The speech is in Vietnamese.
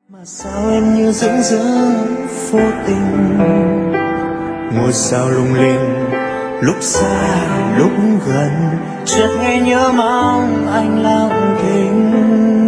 Mà sao em như dẫn dỡ vô tình, ngôi sao lung linh lúc xa lúc gần, chợt nghe nhớ mong anh lặng thinh.